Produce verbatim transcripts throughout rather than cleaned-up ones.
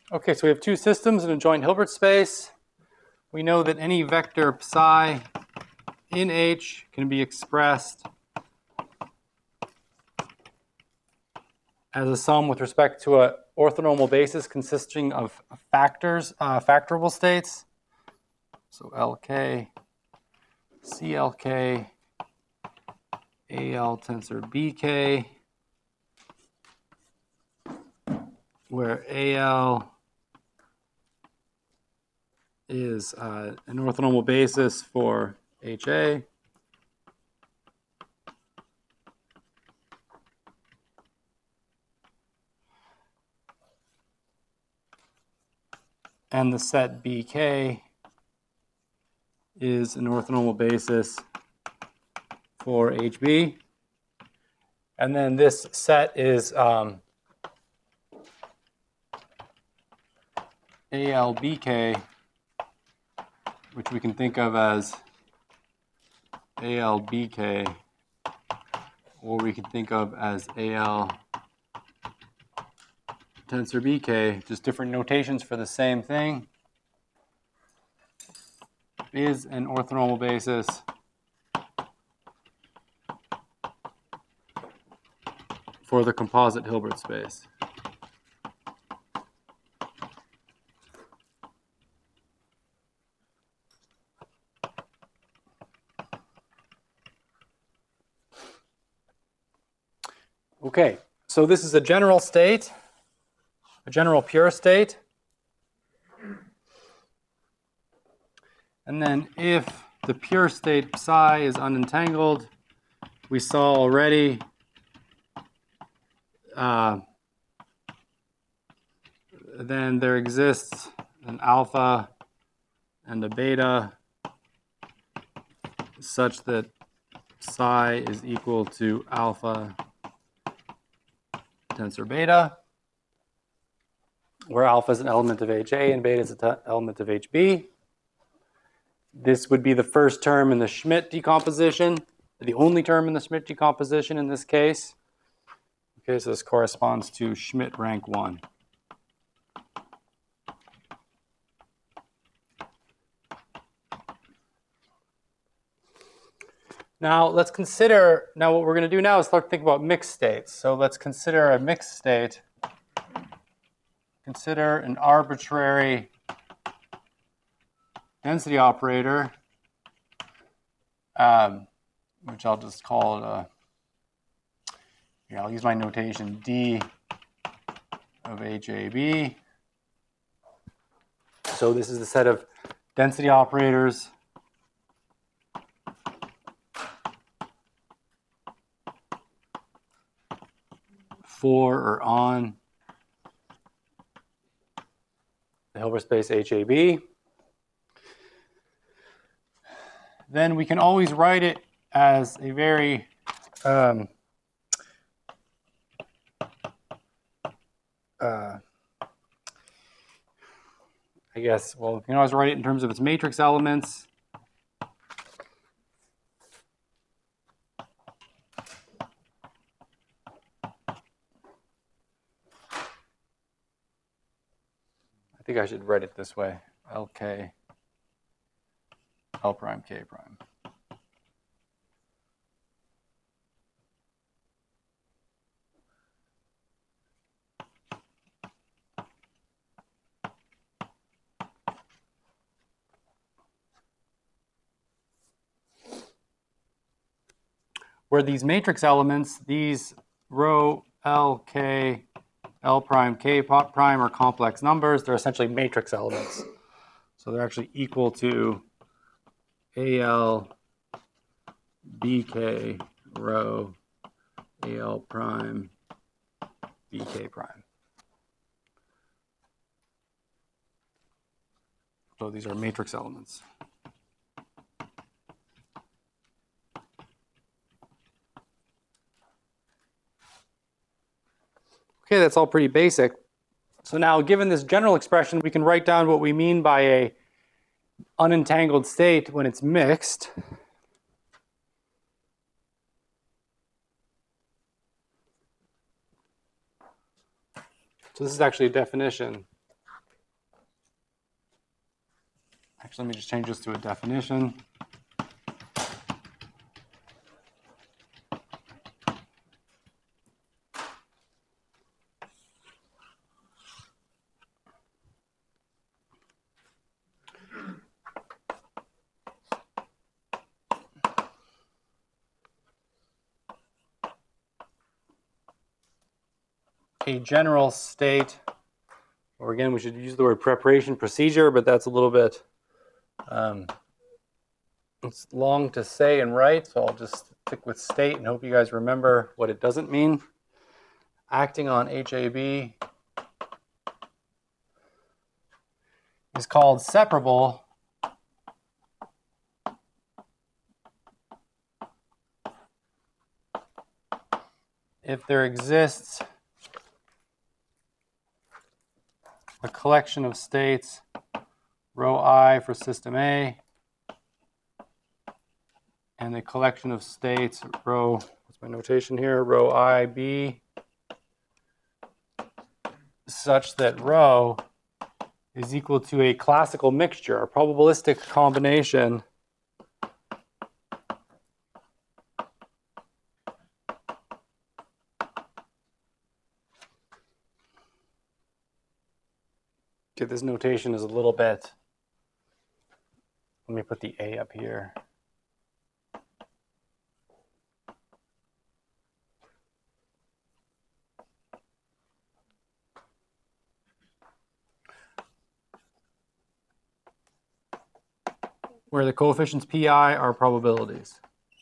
Okay, so we have two systems in a joint Hilbert space. We know that any vector psi in H can be expressed as a sum with respect to an orthonormal basis consisting of factors, uh, factorable states. So L K, C L K, A L tensor B K, where A L is uh, an orthonormal basis for H A. And the set B K is an orthonormal basis for H B. And then this set is um, A L B K, which we can think of as A L B K, or we can think of as A L tensor B K, just different notations for the same thing, is an orthonormal basis for the composite Hilbert space. Okay, so this is a general state, a general pure state. And then if the pure state psi is unentangled, we saw already uh, then there exists an alpha and a beta such that psi is equal to alpha tensor beta, where alpha is an element of H A and beta is an element of H B. This would be the first term in the Schmidt decomposition, the only term in the Schmidt decomposition in this case. Okay, so this corresponds to Schmidt rank one. Now let's consider, now what we're going to do now is start to think about mixed states. So let's consider a mixed state. Consider an arbitrary density operator, um, which I'll just call it a, yeah, I'll use my notation D of H A B. So this is the set of density operators for or on the Hilbert space H A B. Then we can always write it as a very um, uh, I guess, well, we can always write it in terms of its matrix elements. I think I should write it this way, L K, L prime, K prime. Where these matrix elements, these rho L, K, L prime, K prime are complex numbers. They're essentially matrix elements. So they're actually equal to A L, B K, rho, A L prime, B K prime. So these are matrix elements. Okay, that's all pretty basic. So now, given this general expression, we can write down what we mean by a unentangled state when it's mixed. So this is actually a definition let me just change this to a definition. A general state, or again, we should use the word preparation procedure, but that's a little bit, um, it's long to say and write, so I'll just stick with state and hope you guys remember what it doesn't mean. Acting on H A B is called separable if there exists a collection of states, rho I for system A, and a collection of states, rho, what's my notation here, rho I B, such that rho is equal to a classical mixture, a probabilistic combination Okay, this notation is a little bit, let me put the A up here. Where the coefficients Pi are probabilities.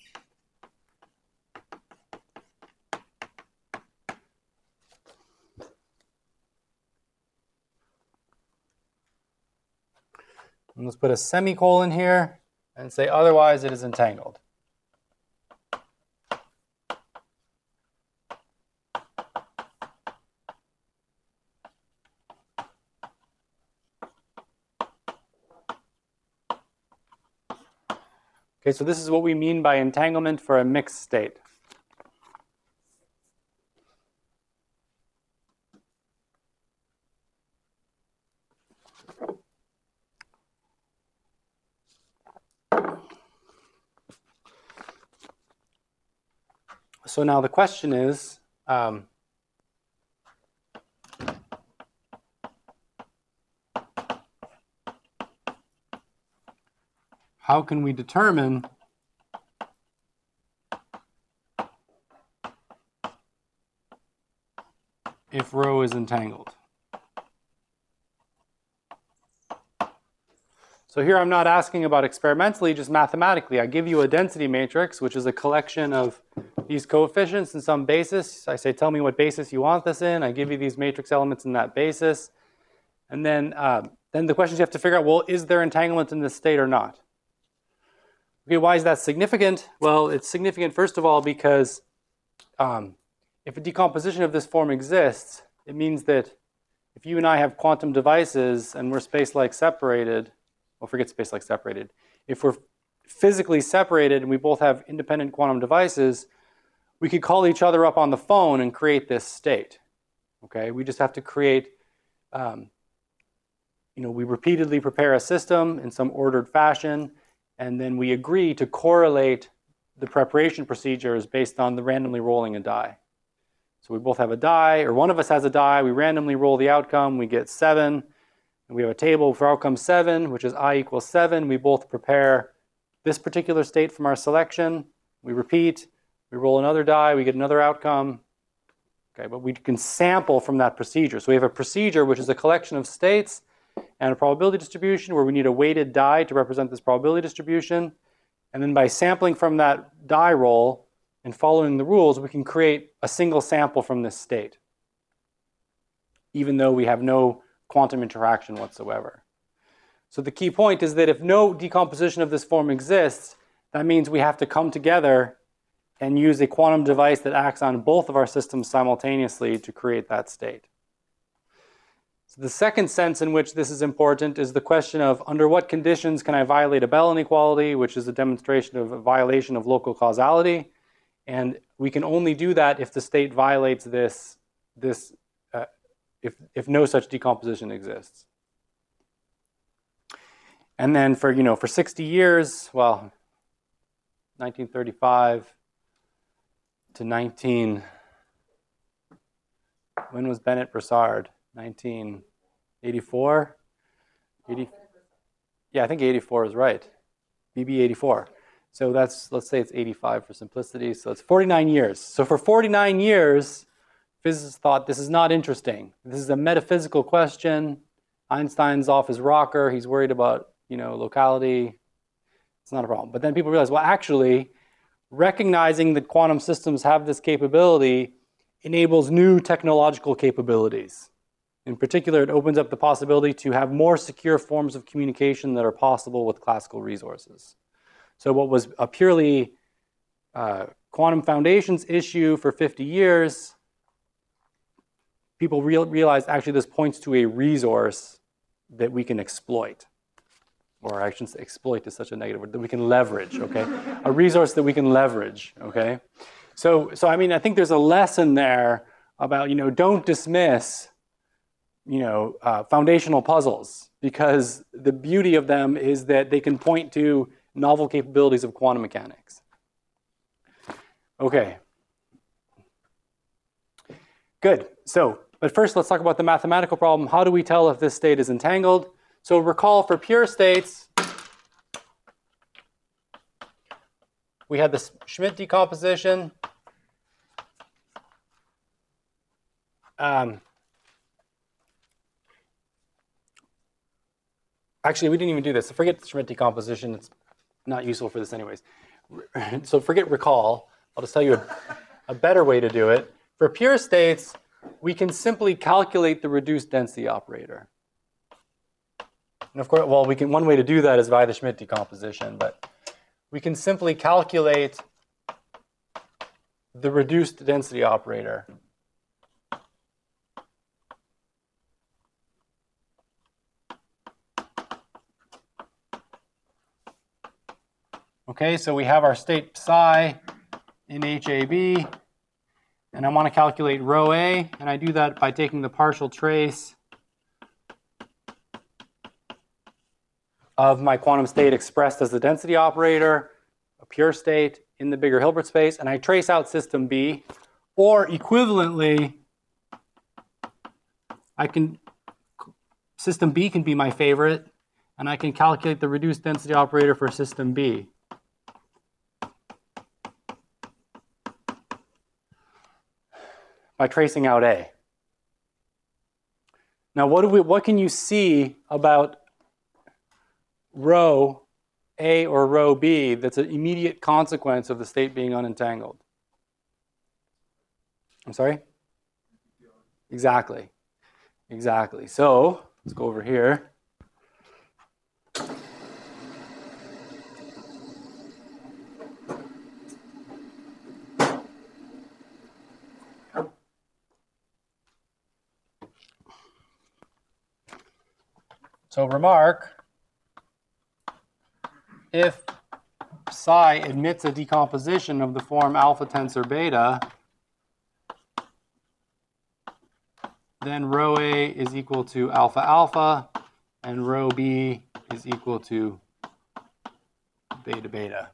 And let's put a semicolon here and say otherwise it is entangled. Okay, so this is what we mean by entanglement for a mixed state. So now the question is, um, how can we determine if rho is entangled? So here I'm not asking about experimentally, just mathematically. I give you a density matrix, which is a collection of these coefficients in some basis. I say, tell me what basis you want this in. I give you these matrix elements in that basis. And then, um, then the questions you have to figure out, well, is there entanglement in this state or not? Okay, why is that significant? Well, it's significant, first of all, because um, if a decomposition of this form exists, it means that if you and I have quantum devices and we're space-like separated, well, forget space-like separated. If we're physically separated and we both have independent quantum devices, we could call each other up on the phone and create this state. Okay, we just have to create, um, you know, we repeatedly prepare a system in some ordered fashion, and then we agree to correlate the preparation procedures based on the randomly rolling a die. So we both have a die, or one of us has a die, we randomly roll the outcome, we get seven, and we have a table for outcome seven, which is I equals seven. We both prepare this particular state from our selection. We repeat, we roll another die, we get another outcome. Okay, but we can sample from that procedure. So we have a procedure which is a collection of states and a probability distribution where we need a weighted die to represent this probability distribution. And then by sampling from that die roll and following the rules, we can create a single sample from this state, even though we have no quantum interaction whatsoever. So the key point is that if no decomposition of this form exists, that means we have to come together and use a quantum device that acts on both of our systems simultaneously to create that state. So the second sense in which this is important is the question of under what conditions can I violate a Bell inequality, which is a demonstration of a violation of local causality. And we can only do that if the state violates this, this uh, if, if no such decomposition exists. And then for, you know, for sixty years, well, nineteen thirty-five to nineteen, when was Bennett Broussard? nineteen eighty-four? eighty, yeah, I think eighty-four is right. B B eighty-four. So that's, let's say it's eighty-five for simplicity. So it's forty-nine years. So for forty-nine years, physicists thought this is not interesting. This is a metaphysical question. Einstein's off his rocker. He's worried about, you know, locality. It's not a problem. But then people realize, well, actually, recognizing that quantum systems have this capability enables new technological capabilities. In particular, it opens up the possibility to have more secure forms of communication that are possible with classical resources. So what was a purely uh, quantum foundations issue for fifty years, people real, realized actually this points to a resource that we can exploit. Or I shouldn't say exploit is such a negative word, that we can leverage, okay? A resource that we can leverage, okay? So, so I mean, I think there's a lesson there about, you know, don't dismiss, you know, uh, foundational puzzles, because the beauty of them is that they can point to novel capabilities of quantum mechanics. Okay. Good. So, but first let's talk about the mathematical problem. How do we tell if this state is entangled? So recall for pure states, we had the Schmidt decomposition. Um, actually, we didn't even do this. So forget the Schmidt decomposition. It's not useful for this anyways. So forget recall. I'll just tell you a, a better way to do it. For pure states, we can simply calculate the reduced density operator. And of course, well, we can, one way to do that is via the Schmidt decomposition, but we can simply calculate the reduced density operator. Okay, so we have our state psi in H A B, and I want to calculate rho A, and I do that by taking the partial trace of my quantum state expressed as the density operator, a pure state in the bigger Hilbert space, and I trace out system B, or equivalently, I can, system B can be my favorite, and I can calculate the reduced density operator for system B. By tracing out A. Now, what do we, what can you see about rho A or rho B that's an immediate consequence of the state being unentangled? I'm sorry? Exactly. Exactly. So, let's go over here. So remark, if psi admits a decomposition of the form alpha tensor beta, then rho A is equal to alpha alpha, and rho B is equal to beta beta.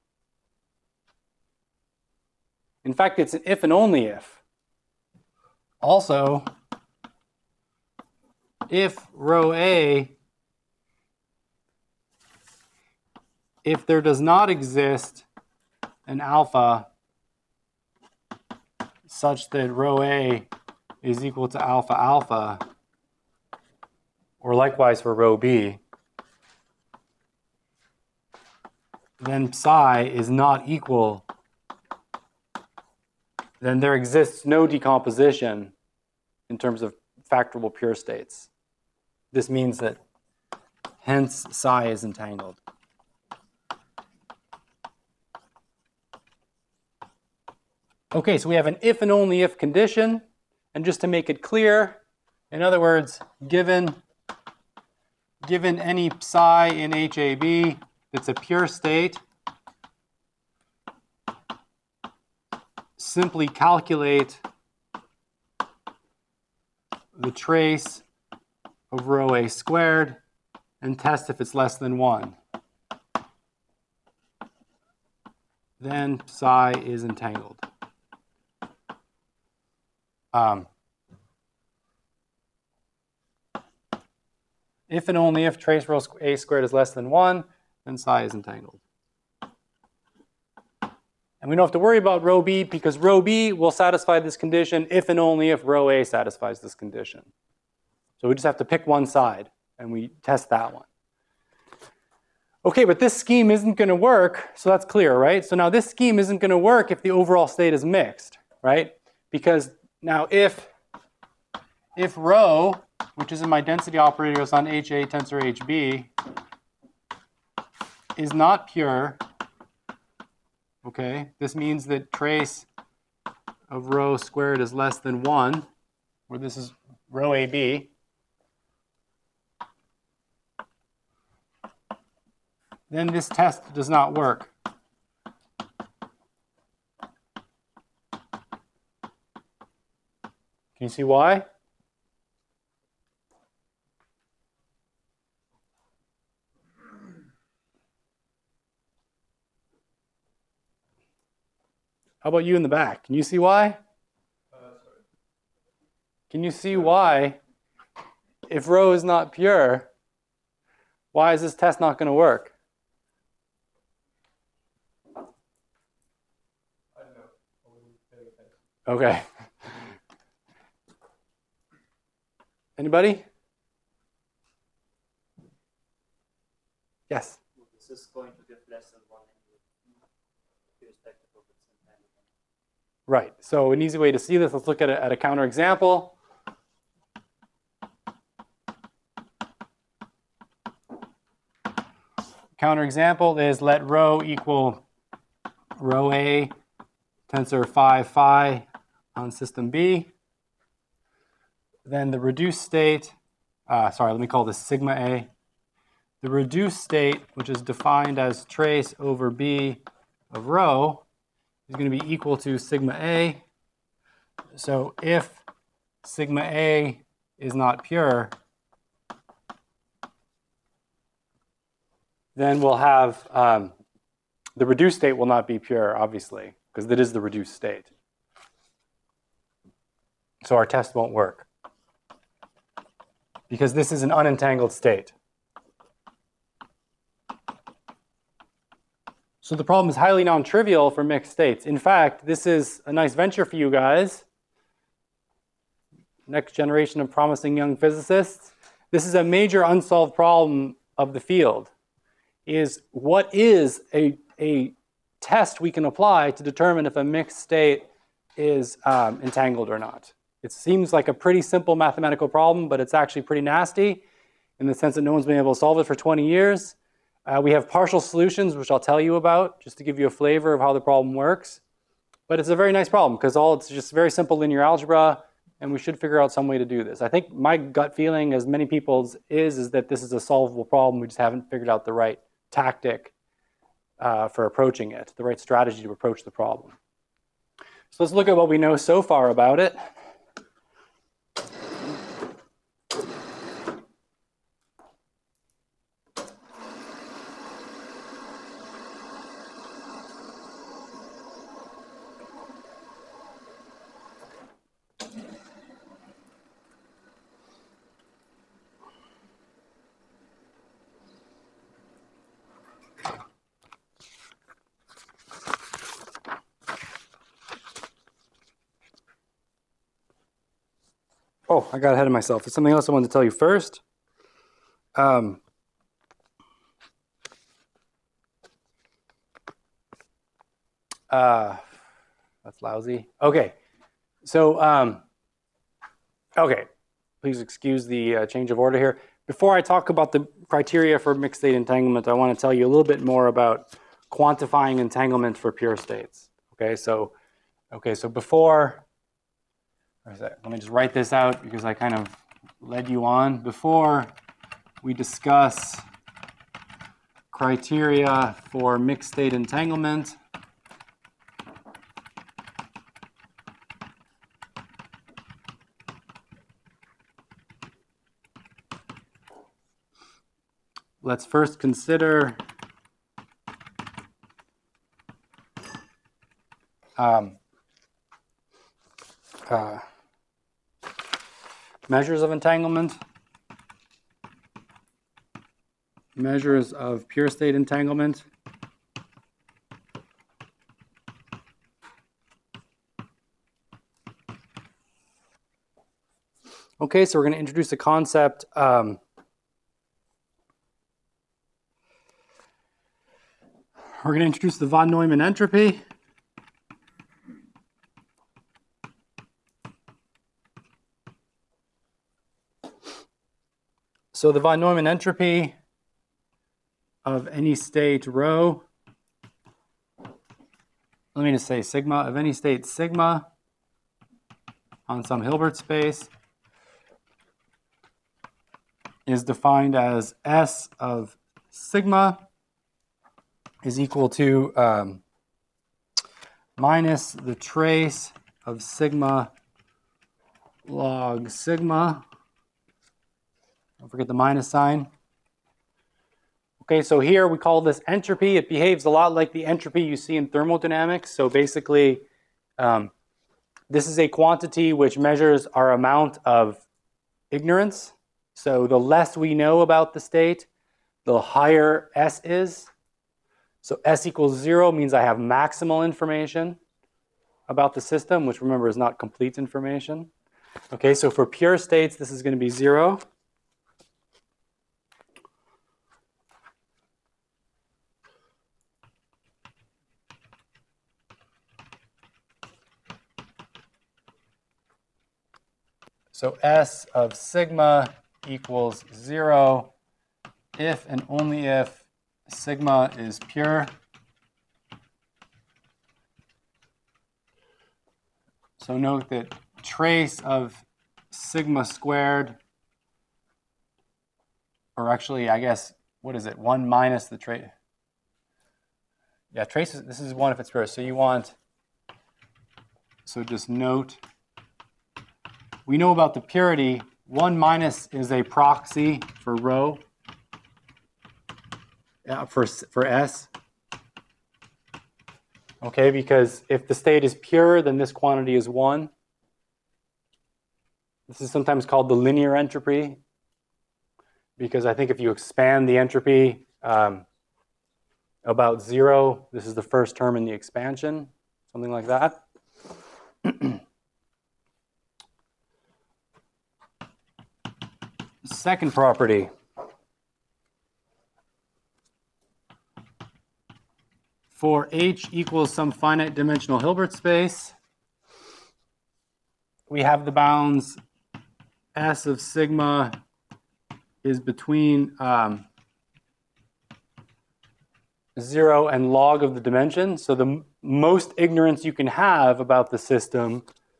In fact, it's an if and only if. Also, if rho A, if there does not exist an alpha such that rho A is equal to alpha alpha, or likewise for rho B, then psi is not equal, then there exists no decomposition in terms of factorable pure states. This means that hence psi is entangled. Okay, so we have an if and only if condition. And just to make it clear, in other words, given, given any psi in H A B that's a pure state, simply calculate the trace of rho A squared and test if it's less than one. Then psi is entangled. Um, if and only if trace rho A squared is less than one, then psi is entangled. And we don't have to worry about rho B because rho B will satisfy this condition if and only if rho A satisfies this condition. So we just have to pick one side and we test that one. Okay, but this scheme isn't going to work, so that's clear, right? So now this scheme isn't going to work if the overall state is mixed, right? Because now if, if rho, which is in my density operators on H A tensor H B, is not pure, okay, this means that trace of rho squared is less than one, where this is rho A B. Then this test does not work. Can you see why? How about you in the back? Can you see why? Uh, sorry. Can you see why, if rho is not pure, why is this test not going to work? I don't know. Okay. Anybody? Yes? This is going to get less than one irrespective of its entanglement. Right. So an easy way to see this, let's look at a, at a counterexample. Counterexample is let rho equal rho A tensor phi phi on system B. Then the reduced state, uh, sorry, let me call this sigma A. The reduced state, which is defined as trace over B of rho, is going to be equal to sigma A. So if sigma A is not pure, then we'll have um, the reduced state will not be pure, obviously, because that is the reduced state. So our test won't work, because this is an unentangled state. So the problem is highly non-trivial for mixed states. In fact, this is a nice venture for you guys. Next generation of promising young physicists. This is a major unsolved problem of the field. Is what is a, a test we can apply to determine if a mixed state is um, entangled or not. It seems like a pretty simple mathematical problem, but it's actually pretty nasty in the sense that no one's been able to solve it for twenty years. Uh, we have partial solutions, which I'll tell you about, just to give you a flavor of how the problem works. But it's a very nice problem, because all it's just very simple linear algebra, and we should figure out some way to do this. I think my gut feeling, as many people's is, is that this is a solvable problem. We just haven't figured out the right tactic uh, for approaching it, the right strategy to approach the problem. So let's look at what we know so far about it. Oh, I got ahead of myself. There's something else I wanted to tell you first. Um, uh, that's lousy. Okay, so, um, okay, please excuse the uh, change of order here. Before I talk about the criteria for mixed state entanglement, I want to tell you a little bit more about quantifying entanglement for pure states. Okay, so, okay, so before, let me just write this out because I kind of led you on. Before we discuss criteria for mixed state entanglement, let's first consider um, uh, measures of entanglement. Measures of pure state entanglement. Okay, so we're going to introduce a concept. Um, we're going to introduce the von Neumann entropy. So the von Neumann entropy of any state rho, let me just say sigma, of any state sigma on some Hilbert space is defined as S of sigma is equal to um, minus the trace of sigma log sigma. Don't forget the minus sign. Okay, so here we call this entropy. It behaves a lot like the entropy you see in thermodynamics. So basically, um, this is a quantity which measures our amount of ignorance. So the less we know about the state, the higher S is. So S equals zero means I have maximal information about the system, which remember is not complete information. Okay, so for pure states, this is going to be zero. So S of sigma equals zero if and only if sigma is pure. So note that trace of sigma squared, or actually, I guess, what is it? one minus the trace. Yeah, trace, this is one if it's pure. So you want, so just note, we know about the purity. one minus is a proxy for rho, uh, for, for S. Okay, because if the state is pure, then this quantity is one. This is sometimes called the linear entropy, because I think if you expand the entropy um, about zero, this is the first term in the expansion, something like that. Second property. For H equals some finite dimensional Hilbert space, we have the bounds S of sigma is between um, zero and log of the dimension. So the m most ignorance you can have about the system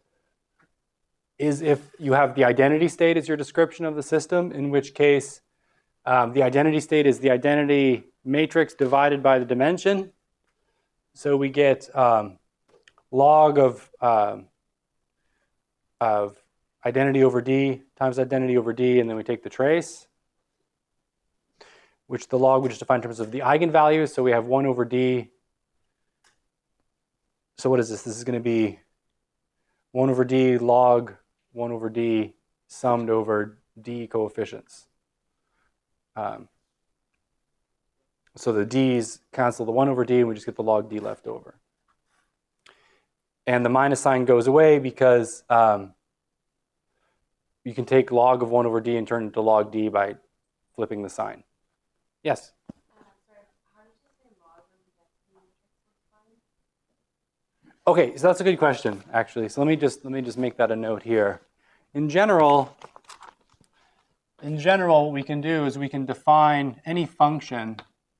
is if you have the identity state as your description of the system, in which case um, the identity state is the identity matrix divided by the dimension. So we get um, log of, uh, of identity over D times identity over D, and then we take the trace, which the log we just define in terms of the eigenvalues. So we have one over D. So what is this? This is going to be one over D log one over D summed over D coefficients. Um, so the D's cancel the one over D, and we just get the log D left over. And the minus sign goes away because um, you can take log of one over D and turn it into log D by flipping the sign. Yes? Okay, so that's a good question, actually. So let me just let me just make that a note here. In general, in general, what we can do is we can define any function,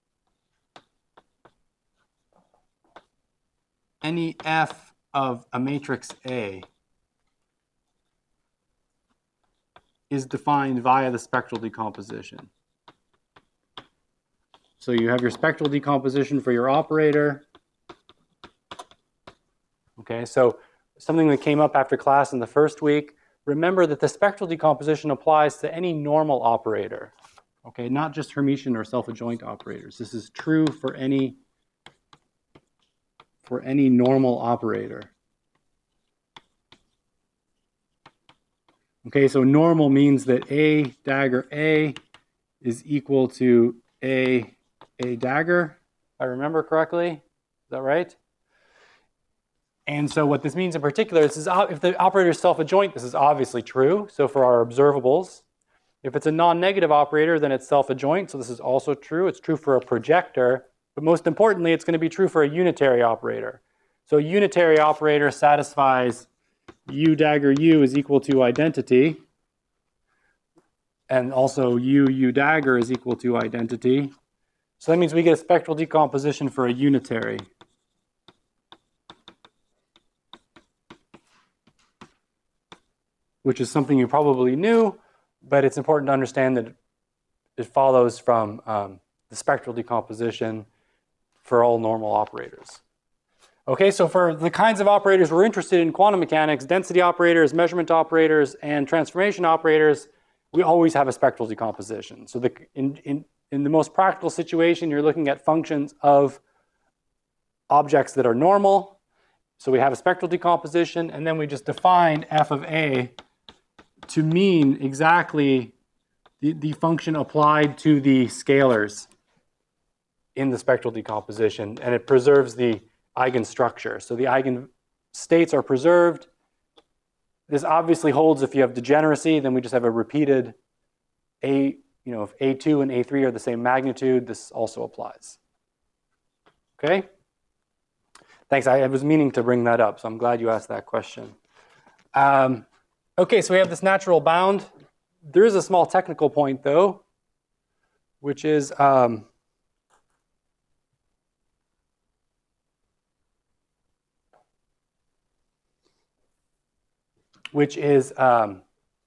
any f of a matrix A is defined via the spectral decomposition. So you have your spectral decomposition for your operator. Okay, so something that came up after class in the first week, remember that the spectral decomposition applies to any normal operator. Okay, not just Hermitian or self-adjoint operators. This is true for any for any normal operator. Okay, so normal means that A dagger A is equal to A A dagger, if I remember correctly. Is that right? And so what this means in particular, this is if the operator is self-adjoint, this is obviously true. So for our observables, if it's a non-negative operator, then it's self-adjoint. So this is also true. It's true for a projector. But most importantly, it's going to be true for a unitary operator. So a unitary operator satisfies U dagger U is equal to identity. And also U U dagger is equal to identity. So that means we get a spectral decomposition for a unitary. Which is something you probably knew, but it's important to understand that it follows from um, the spectral decomposition for all normal operators. Okay, so for the kinds of operators we're interested in quantum mechanics, density operators, measurement operators, and transformation operators, we always have a spectral decomposition. So the, in, in, in the most practical situation, you're looking at functions of objects that are normal. So we have a spectral decomposition, and then we just define f of A to mean exactly the, the function applied to the scalars in the spectral decomposition, and it preserves the eigenstructure. So the eigenstates are preserved. This obviously holds if you have degeneracy, then we just have a repeated A, you know, if A two and A three are the same magnitude, this also applies. Okay? Thanks, I, I was meaning to bring that up, so I'm glad you asked that question. Um, Okay, so we have this natural bound. There is a small technical point, though, which is um, which is um,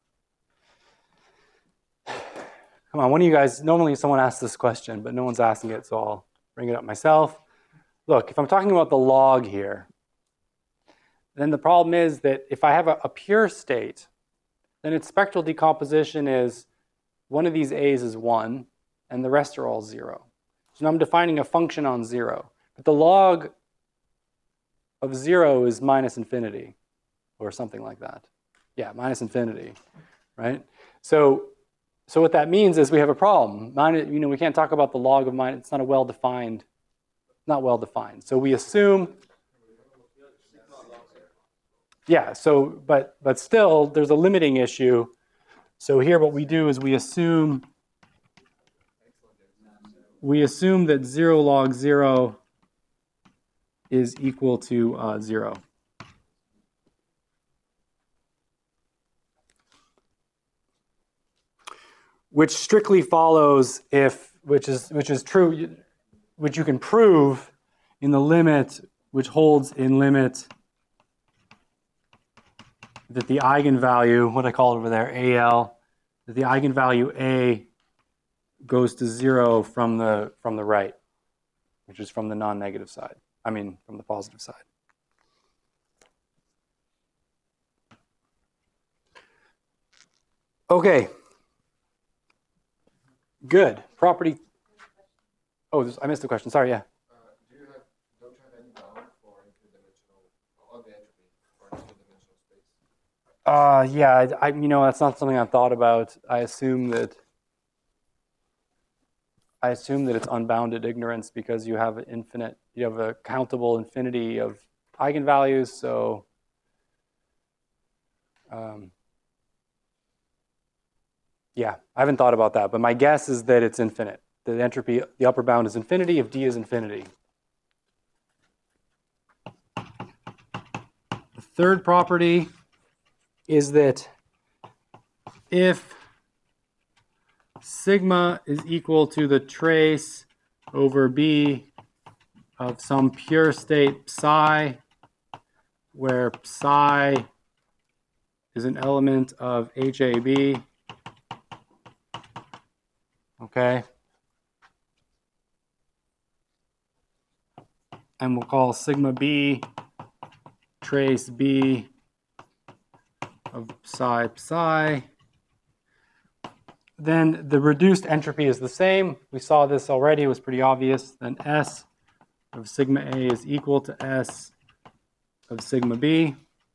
come on, one of you guys. Normally, someone asks this question, but no one's asking it, so I'll bring it up myself. Look, if I'm talking about the log here, then the problem is that if I have a, a pure state, then its spectral decomposition is one of these A's is one, and the rest are all zero. So now I'm defining a function on zero. But the log of zero is minus infinity, or something like that. Yeah, minus infinity, right? So, so what that means is we have a problem. Minus, you know, we can't talk about the log of minus. It's not a well-defined, not well-defined. So we assume. Yeah, so, but, but still, there's a limiting issue. So here what we do is we assume, we assume that zero log zero is equal to uh, zero. Which strictly follows if, which is, which is true, which you can prove in the limit, which holds in limit that the eigenvalue, what I call it over there, A L, that the eigenvalue A goes to zero from the from the right, which is from the non-negative side. I mean, from the positive side. Okay. Good. Property. Oh, this, I missed the question. Sorry. Yeah. Uh, yeah, I, I, you know, that's not something I've thought about. I assume that I assume that it's unbounded ignorance because you have infinite, you have a countable infinity of eigenvalues. So, um, yeah, I haven't thought about that. But my guess is that it's infinite. The entropy, the upper bound is infinity if D is infinity. The third property is that if sigma is equal to the trace over B of some pure state psi, where psi is an element of H A B, okay, and we'll call sigma B trace B of psi psi, then the reduced entropy is the same. We saw this already, it was pretty obvious. Then S of sigma A is equal to S of sigma B.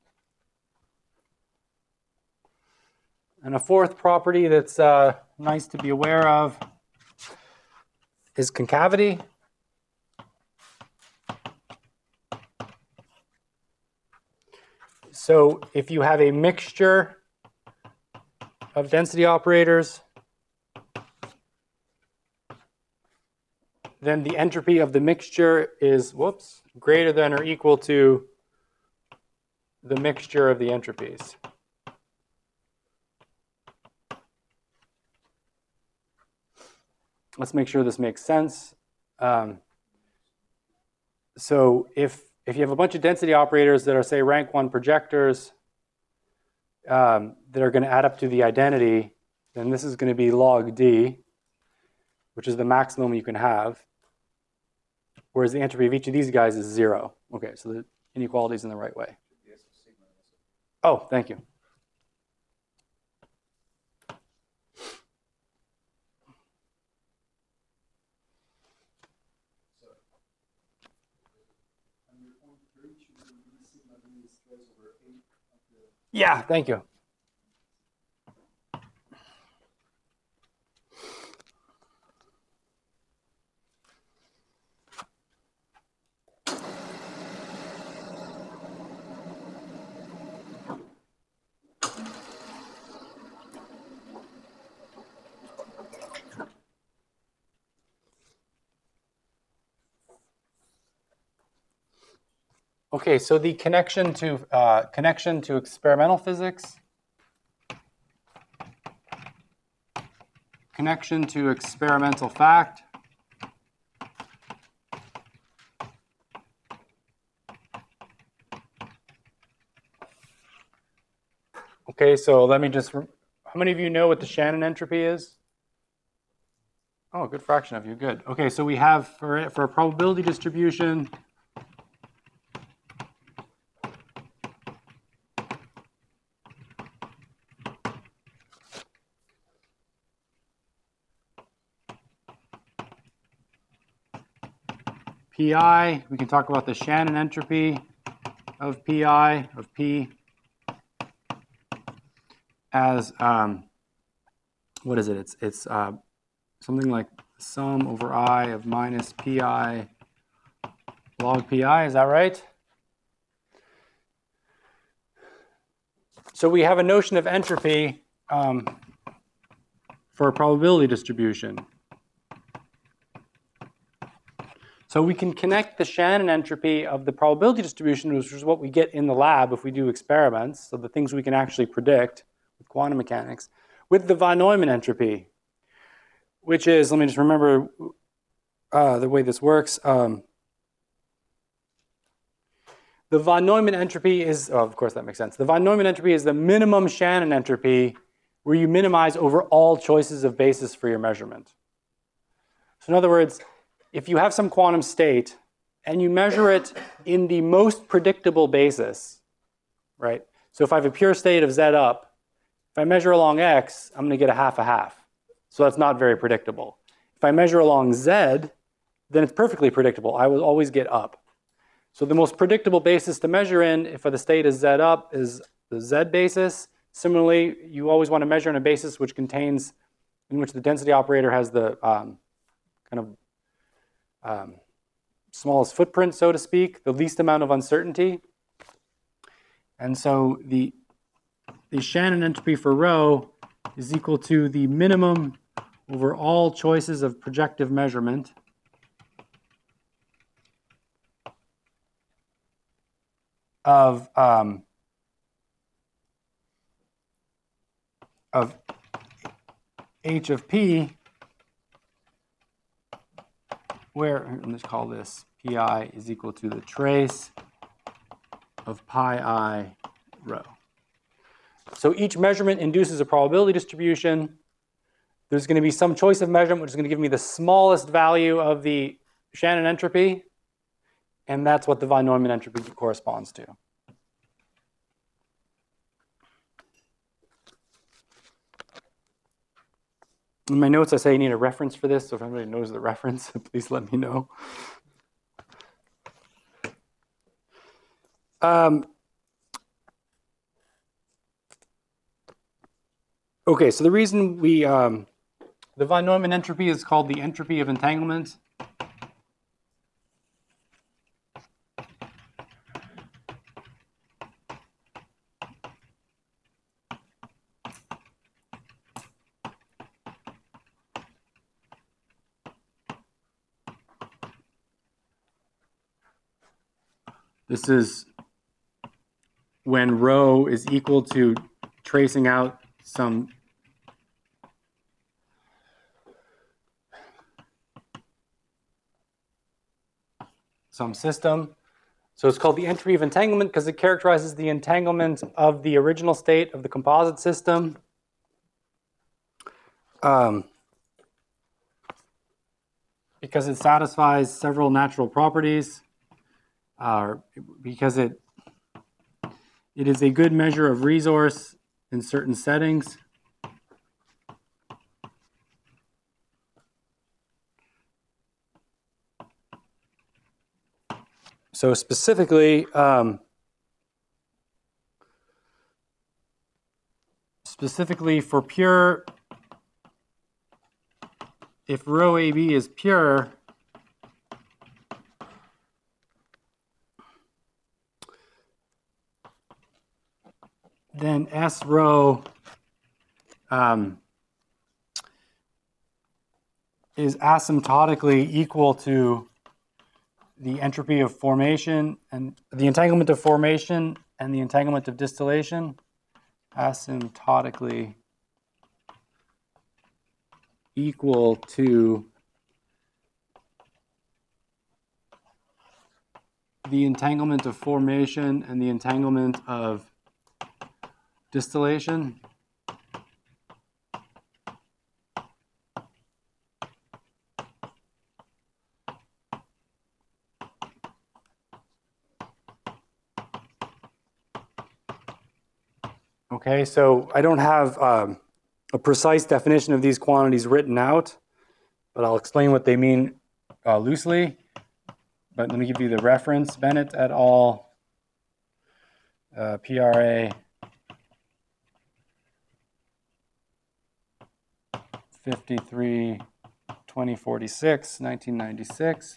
And a fourth property that's uh, nice to be aware of is concavity. So if you have a mixture of density operators, then the entropy of the mixture is, whoops, greater than or equal to the mixture of the entropies. Let's make sure this makes sense. Um, so if, if you have a bunch of density operators that are, say, rank one projectors um, that are going to add up to the identity, then this is going to be log D, which is the maximum you can have, whereas the entropy of each of these guys is zero. Okay, so the inequality is in the right way. Oh, thank you. Yeah, thank you. Okay, so the connection to uh, connection to experimental physics, connection to experimental fact, okay, so let me just, how many of you know what the Shannon entropy is? Oh, a good fraction of you, good. Okay, so we have for, for a probability distribution, Pi, we can talk about the Shannon entropy of Pi, of P, as, um, what is it? It's, it's uh, something like sum over I of minus Pi log Pi, is that right? So we have a notion of entropy um, for a probability distribution. So we can connect the Shannon entropy of the probability distribution, which is what we get in the lab if we do experiments, so the things we can actually predict with quantum mechanics, with the von Neumann entropy, which is, let me just remember uh, the way this works. Um, the von Neumann entropy is, oh, of course that makes sense. The von Neumann entropy is the minimum Shannon entropy where you minimize over all choices of basis for your measurement. So in other words, if you have some quantum state and you measure it in the most predictable basis, right? So if I have a pure state of Z up, if I measure along X, I'm going to get a half a half. So that's not very predictable. If I measure along Z, then it's perfectly predictable. I will always get up. So the most predictable basis to measure in, if the state is Z up, is the Z basis. Similarly, you always want to measure in a basis which contains, in which the density operator has the um, kind of Um, smallest footprint, so to speak, the least amount of uncertainty. And so the, the Shannon entropy for rho is equal to the minimum over all choices of projective measurement of, um, of H of P, where, let's call this Pi is equal to the trace of pi I rho. So each measurement induces a probability distribution. There's going to be some choice of measurement which is going to give me the smallest value of the Shannon entropy, and that's what the von Neumann entropy corresponds to. In my notes, I say you need a reference for this, so if anybody knows the reference, please let me know. Um, okay, so the reason we, um, the von Neumann entropy is called the entropy of entanglement. This is when rho is equal to tracing out some some system. So it's called the entropy of entanglement because it characterizes the entanglement of the original state of the composite system. Um, because it satisfies several natural properties, uh, because it it is a good measure of resource in certain settings. So specifically, um, specifically for pure, if rho A B is pure, then S rho um, is asymptotically equal to the entropy of formation and the entanglement of formation and the entanglement of distillation, asymptotically equal to the entanglement of formation and the entanglement of distillation. Okay, so I don't have um, a precise definition of these quantities written out, but I'll explain what they mean uh, loosely. But let me give you the reference. Bennett et al. Uh, P R A fifty-three twenty forty-six, nineteen ninety-six.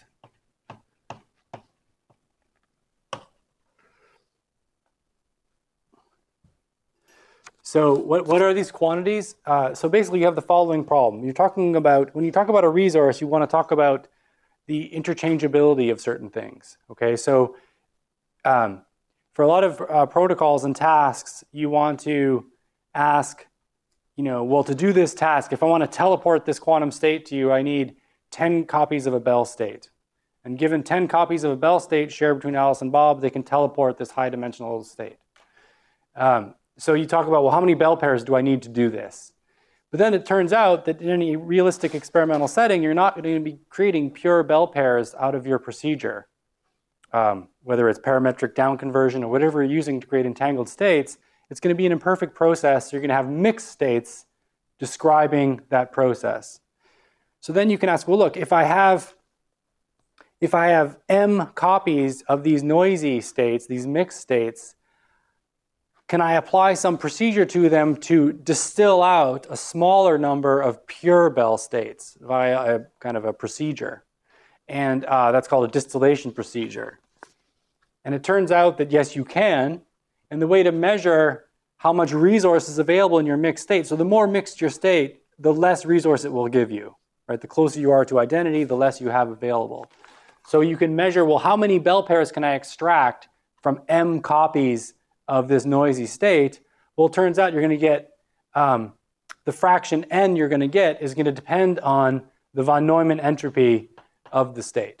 So what, what are these quantities? Uh, so basically you have the following problem. You're talking about, when you talk about a resource, you want to talk about the interchangeability of certain things. Okay, so um, for a lot of uh, protocols and tasks, you want to ask, you know, well, to do this task, if I want to teleport this quantum state to you, I need ten copies of a Bell state. And given ten copies of a Bell state shared between Alice and Bob, they can teleport this high dimensional state. Um, so you talk about, well, how many Bell pairs do I need to do this? But then it turns out that in any realistic experimental setting, you're not going to be creating pure Bell pairs out of your procedure. Um, whether it's parametric down conversion or whatever you're using to create entangled states, it's going to be an imperfect process. You're going to have mixed states describing that process. So then you can ask, well, look, if I have, if I have m copies of these noisy states, these mixed states, can I apply some procedure to them to distill out a smaller number of pure Bell states via a kind of a procedure? And uh, that's called a distillation procedure. And it turns out that yes, you can. And the way to measure how much resource is available in your mixed state, so the more mixed your state, the less resource it will give you. Right? The closer you are to identity, the less you have available. So you can measure, well, how many Bell pairs can I extract from m copies of this noisy state? Well, it turns out you're going to get, um, the fraction n you're going to get is going to depend on the von Neumann entropy of the state.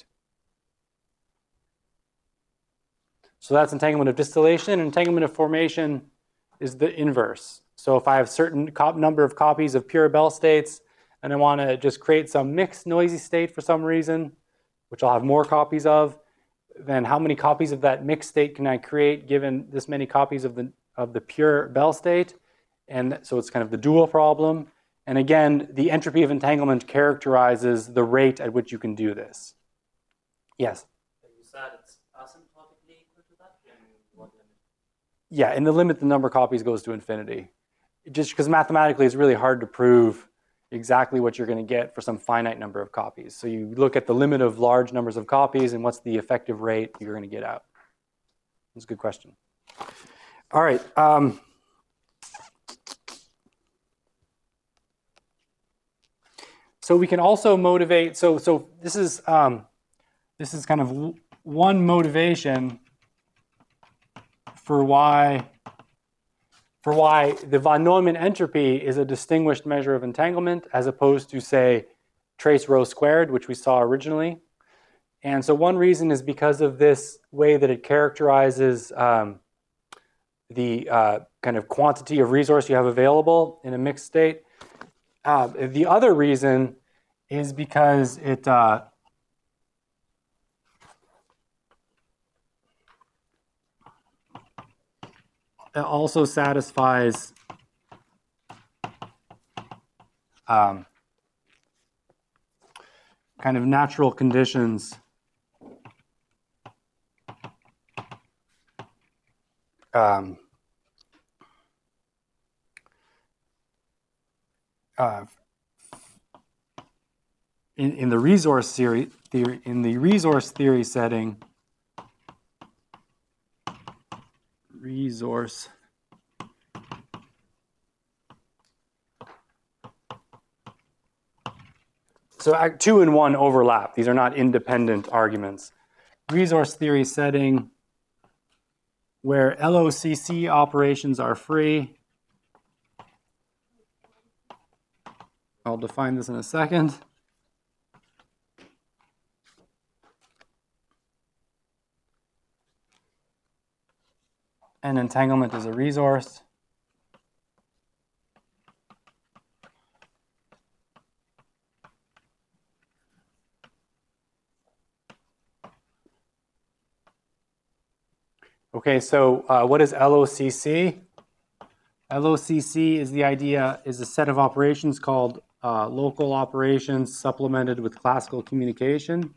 So that's entanglement of distillation. Entanglement of formation is the inverse. So if I have a certain number of copies of pure Bell states and I want to just create some mixed noisy state for some reason, which I'll have more copies of, then how many copies of that mixed state can I create given this many copies of the, of the pure Bell state? And so it's kind of the dual problem. And again, the entropy of entanglement characterizes the rate at which you can do this. Yes? You said it's asymptotically equal to that? In what limit? Yeah, in the limit, the number of copies goes to infinity. Just because mathematically it's really hard to prove exactly what you're going to get for some finite number of copies. So you look at the limit of large numbers of copies and what's the effective rate you're going to get out. That's a good question. All right. Um, so we can also motivate. So so this is um, this is kind of one motivation for why for why the von Neumann entropy is a distinguished measure of entanglement as opposed to, say, trace rho squared, which we saw originally. And so one reason is because of this way that it characterizes um, the uh, kind of quantity of resource you have available in a mixed state. Uh, the other reason is because it uh, it also satisfies um, kind of natural conditions um, uh, in, in the resource theory, theory in the resource theory setting, resource so two and one overlap. These are not independent arguments. Resource theory setting where L O C C operations are free. I'll define this in a second. And entanglement is a resource. Okay, so uh, what is L O C C? L O C C is the idea, is a set of operations called uh, local operations supplemented with classical communication.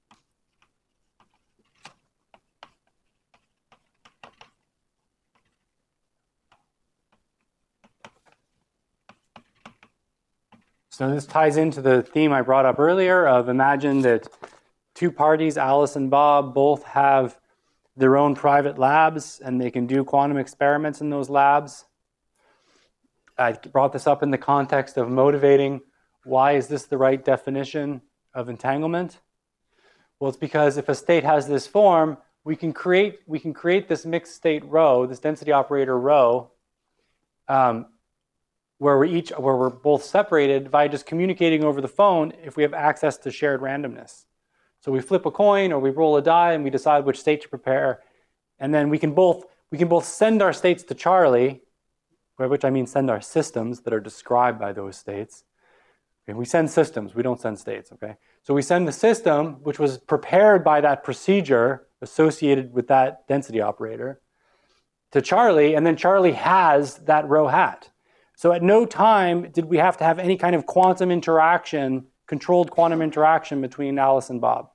So this ties into the theme I brought up earlier of imagine that two parties, Alice and Bob, both have their own private labs and they can do quantum experiments in those labs. I brought this up in the context of motivating why is this the right definition of entanglement? Well, it's because if a state has this form, we can create we can create this mixed state rho, this density operator rho, um, where we're each where we're both separated by just communicating over the phone if we have access to shared randomness. So we flip a coin or we roll a die and we decide which state to prepare, and then we can both we can both send our states to Charlie, by which I mean send our systems that are described by those states. Okay, we send systems, we don't send states, okay? So we send the system, which was prepared by that procedure associated with that density operator, to Charlie, and then Charlie has that rho hat. So at no time did we have to have any kind of quantum interaction, controlled quantum interaction between Alice and Bob.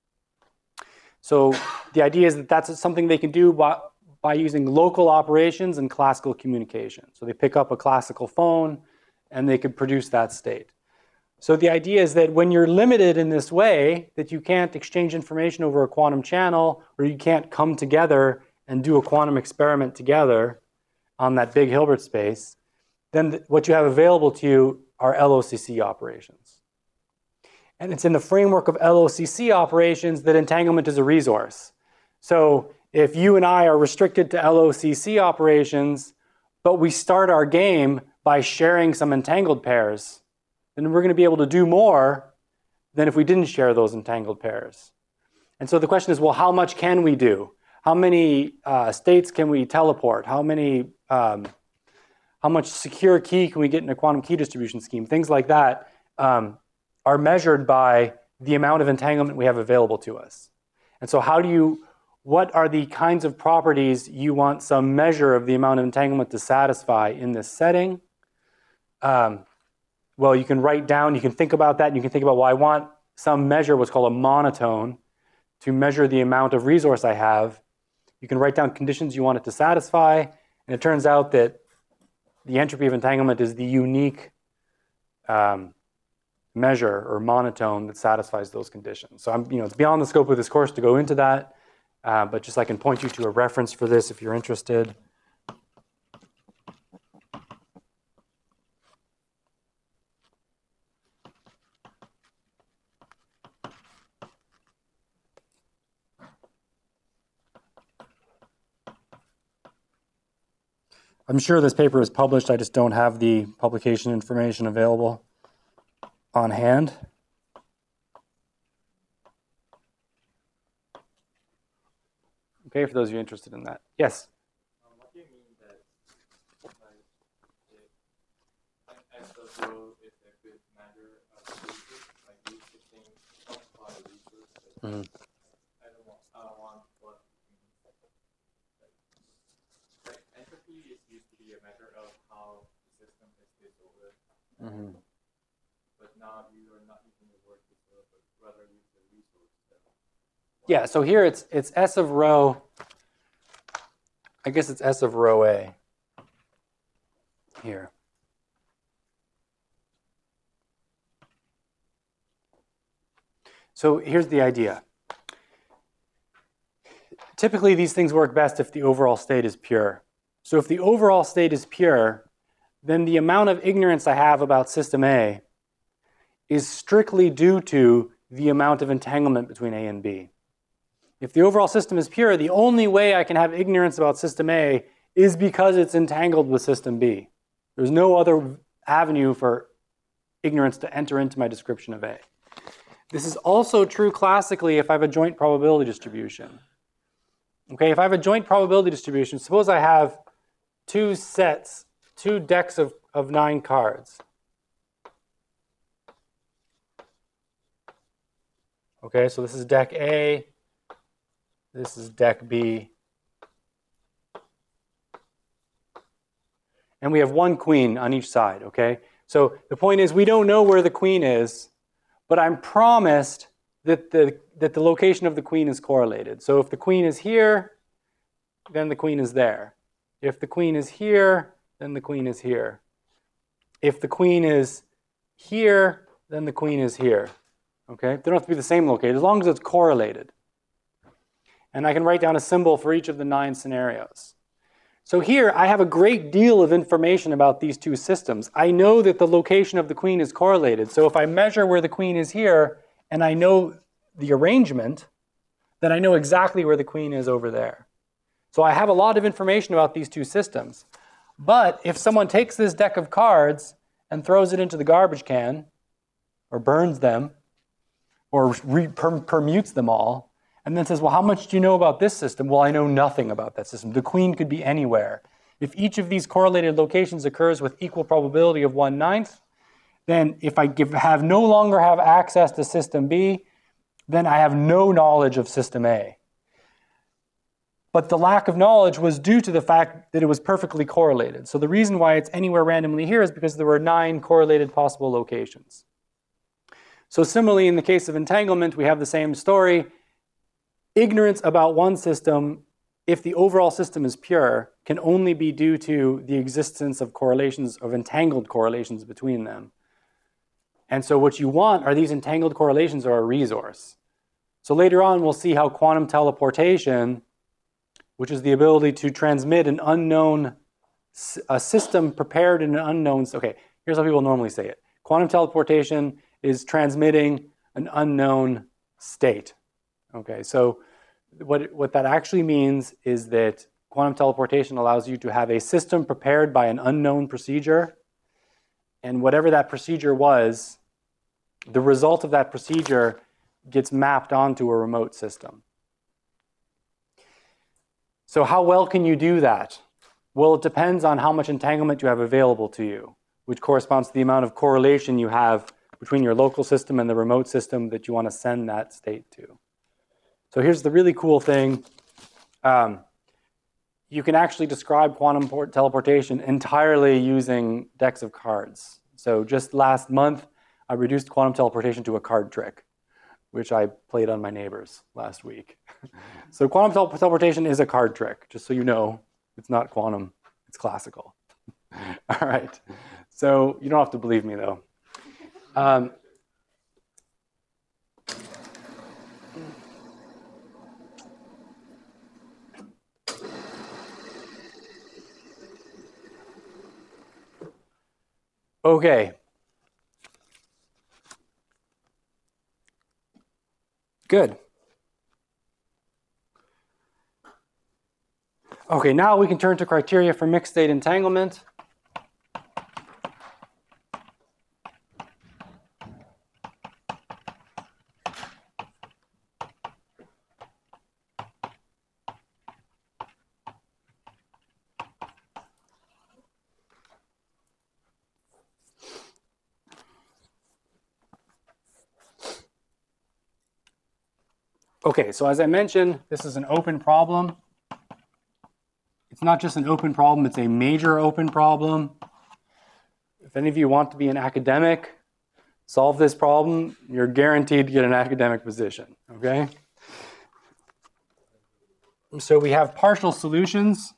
So the idea is that that's something they can do by, by using local operations and classical communication. So they pick up a classical phone and they could produce that state. So the idea is that when you're limited in this way, that you can't exchange information over a quantum channel, or you can't come together and do a quantum experiment together on that big Hilbert space, then th- what you have available to you are L O C C operations. And it's in the framework of L O C C operations that entanglement is a resource. So if you and I are restricted to L O C C operations, but we start our game by sharing some entangled pairs, then we're going to be able to do more than if we didn't share those entangled pairs. And so the question is, well, how much can we do? How many uh, states can we teleport? How many, um, how much secure key can we get in a quantum key distribution scheme? Things like that um, are measured by the amount of entanglement we have available to us. And so how do you, what are the kinds of properties you want some measure of the amount of entanglement to satisfy in this setting? Um, well, you can write down, you can think about that, and you can think about, well, I want some measure, what's called a monotone, to measure the amount of resource I have. You can write down conditions you want it to satisfy, and it turns out that the entropy of entanglement is the unique um, measure or monotone that satisfies those conditions. So I'm, you know, it's beyond the scope of this course to go into that, uh, but just I can point you to a reference for this if you're interested. I'm sure this paper is published, I just don't have the publication information available on hand. Okay, for those of you interested in that. Yes? Um, what do you mean that, like, if S of rho is a good measure of resources, like these things quantify resources? Mm-hmm. I don't want, I don't want what like, entropy is used to be a measure of how the system is disordered. Mm-hmm. But now you are not using the word disorder, but rather use the resource. Yeah, so here it's it's S of rho, I guess it's S of rho A here. So here's the idea. Typically these things work best if the overall state is pure. So if the overall state is pure, then the amount of ignorance I have about system A is strictly due to the amount of entanglement between A and B. If the overall system is pure, the only way I can have ignorance about system A is because it's entangled with system B. There's no other avenue for ignorance to enter into my description of A. This is also true classically if I have a joint probability distribution. Okay, if I have a joint probability distribution, suppose I have two sets, two decks of, of nine cards. Okay, so this is deck A, this is deck B. And we have one queen on each side, okay? So the point is we don't know where the queen is, but I'm promised that the, that the location of the queen is correlated. So if the queen is here, then the queen is there. If the queen is here, then the queen is here. If the queen is here, then the queen is here. Okay? They don't have to be the same location, as long as it's correlated. And I can write down a symbol for each of the nine scenarios. So here I have a great deal of information about these two systems. I know that the location of the queen is correlated. So if I measure where the queen is here and I know the arrangement, then I know exactly where the queen is over there. So I have a lot of information about these two systems. But if someone takes this deck of cards and throws it into the garbage can, or burns them, or re- per- permutes them all, and then says, well, how much do you know about this system? Well, I know nothing about that system. The queen could be anywhere. If each of these correlated locations occurs with equal probability of one ninth, then if I give, have no longer have access to system B, then I have no knowledge of system A. But the lack of knowledge was due to the fact that it was perfectly correlated. So the reason why it's anywhere randomly here is because there were nine correlated possible locations. So similarly, in the case of entanglement, we have the same story. Ignorance about one system, if the overall system is pure, can only be due to the existence of correlations, of entangled correlations between them. And so what you want are these entangled correlations or a resource. So later on, we'll see how quantum teleportation, which is the ability to transmit an unknown, a system prepared in an unknown, okay, here's how people normally say it. Quantum teleportation is transmitting an unknown state. Okay, so what, what that actually means is that quantum teleportation allows you to have a system prepared by an unknown procedure, and whatever that procedure was, the result of that procedure gets mapped onto a remote system. So how well can you do that? Well, it depends on how much entanglement you have available to you, which corresponds to the amount of correlation you have between your local system and the remote system that you want to send that state to. So here's the really cool thing. Um, you can actually describe quantum teleportation entirely using decks of cards. So just last month, I reduced quantum teleportation to a card trick, which I played on my neighbors last week. So quantum tel teleportation is a card trick, just so you know. It's not quantum, it's classical. All right, so you don't have to believe me though. Um, okay. Good. Okay, now we can turn to criteria for mixed state entanglement. Okay, so as I mentioned, this is an open problem. It's not just an open problem, it's a major open problem. If any of you want to be an academic, solve this problem, you're guaranteed to get an academic position, okay? So we have partial solutions.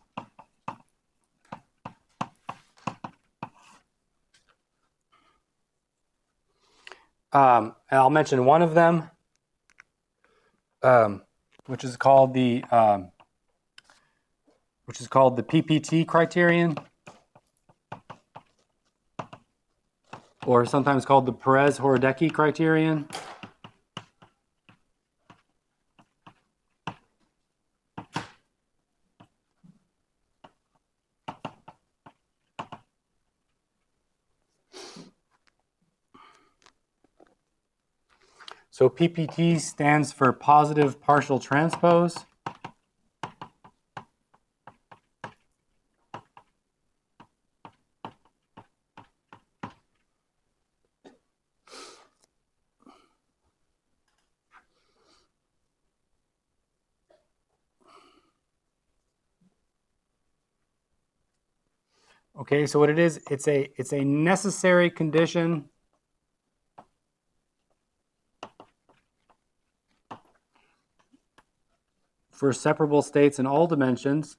Um, and I'll mention one of them, um, which is called the um, which is called the P P T criterion, or sometimes called the Perez-Horodecki criterion. So P P T stands for positive partial transpose. Okay, so what it is, it's a it's a necessary condition for separable states in all dimensions.